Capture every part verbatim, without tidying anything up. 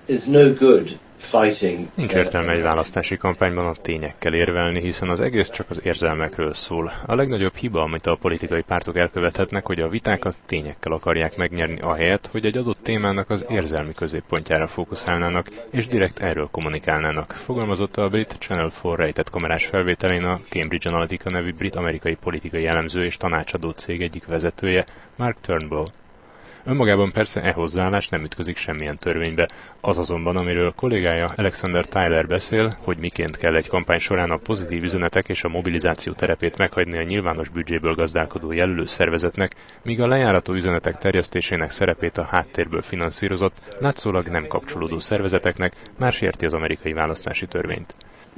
There's no good fighting. Nincs értelme egy választási kampányban a tényekkel érvelni, hiszen az egész csak az érzelmekről szól. A legnagyobb hiba, amit a politikai pártok elkövethetnek, hogy a vitákat tényekkel akarják megnyerni ahelyett, hogy egy adott témának az érzelmi középpontjára fókuszálnának, és direkt erről kommunikálnának. Fogalmazott a brit Channel négy rejtett kamerás felvételén a Cambridge Analytica nevű brit-amerikai politikai elemző és tanácsadó cég egyik vezetője, Mark Turnbull. Önmagában persze e hozzáállás nem ütközik semmilyen törvénybe. Az azonban, amiről kollégája Alexander Tyler beszél, hogy miként kell egy kampány során a pozitív üzenetek és a mobilizáció terepét meghagyni a nyilvános büdzséből gazdálkodó jelölő szervezetnek, míg a lejárató üzenetek terjesztésének szerepét a háttérből finanszírozott, látszólag nem kapcsolódó szervezeteknek, már sérti az amerikai választási törvényt.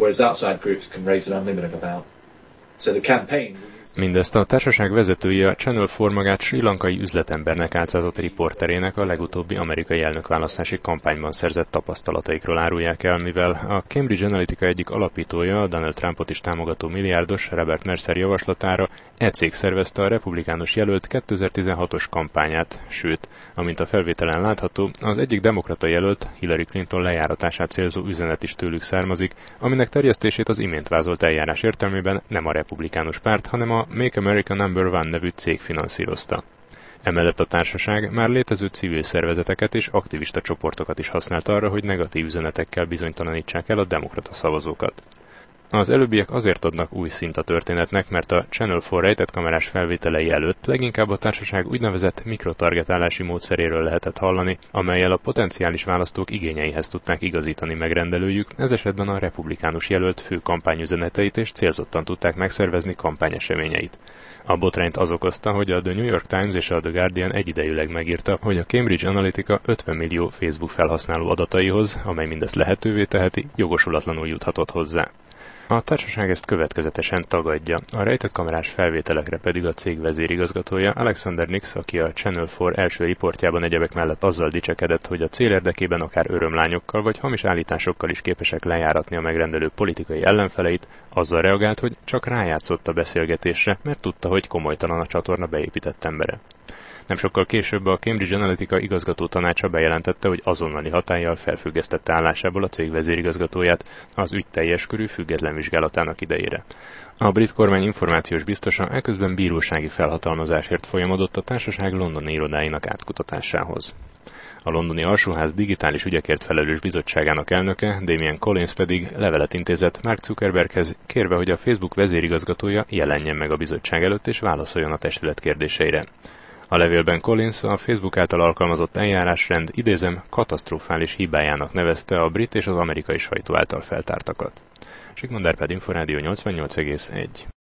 Mindezt a társaság vezetője a Channel négy magát srí lankai üzletembernek álcázott riporterének a legutóbbi amerikai elnökválasztási kampányban szerzett tapasztalataikról árulják el, mivel a Cambridge Analytica egyik alapítója, a Donald Trumpot is támogató milliárdos Robert Mercer javaslatára e cég szervezte a republikánus jelölt kétezer-tizenhatos kampányát, sőt, amint a felvételen látható, az egyik demokrata jelölt, Hillary Clinton lejáratását célzó üzenet is tőlük származik, aminek terjesztését az imént vázolt eljárás értelmében nem a republikánus párt, hanem a Make America Number One nevű cég finanszírozta. Emellett a társaság már létező civil szervezeteket és aktivista csoportokat is használt arra, hogy negatív üzenetekkel bizonytalanítsák el a demokrata szavazókat. Az előbbiek azért adnak új szint a történetnek, mert a Channel négy rejtett kamerás felvételei előtt leginkább a társaság úgynevezett mikrotargetálási módszeréről lehetett hallani, amellyel a potenciális választók igényeihez tudták igazítani megrendelőjük, ez esetben a republikánus jelölt fő kampányüzeneteit és célzottan tudták megszervezni kampányeseményeit. A botrányt az okozta, hogy a The New York Times és a The Guardian egyidejűleg megírta, hogy a Cambridge Analytica ötven millió Facebook felhasználó adataihoz, amely mindezt lehetővé teheti, jogosulatlanul juthatott hozzá. A társaság ezt következetesen tagadja, a rejtett kamerás felvételekre pedig a cég vezérigazgatója Alexander Nix, aki a Channel négy első riportjában egyebek mellett azzal dicsekedett, hogy a cél érdekében akár örömlányokkal vagy hamis állításokkal is képesek lejáratni a megrendelő politikai ellenfeleit, azzal reagált, hogy csak rájátszott a beszélgetésre, mert tudta, hogy komolytalan a csatorna beépített embere. Nem sokkal később a Cambridge Analytica igazgató tanácsa bejelentette, hogy azonnali hatállyal felfüggesztette állásából a cég vezérigazgatóját az ügy teljes körű független vizsgálatának idejére. A brit kormány információs biztosa eközben bírósági felhatalmazásért folyamodott a társaság londoni irodáinak átkutatásához. A londoni alsóház digitális ügyekért felelős bizottságának elnöke, Damien Collins pedig levelet intézett Mark Zuckerberghez, kérve, hogy a Facebook vezérigazgatója jelenjen meg a bizottság előtt és válaszoljon a testület kérdéseire. A levélben Collins a Facebook által alkalmazott eljárásrend, idézem, katasztrofális hibájának nevezte a brit és az amerikai sajtó által feltártakat. Sikmond Árpád, Inforádió nyolcvannyolc egész egy.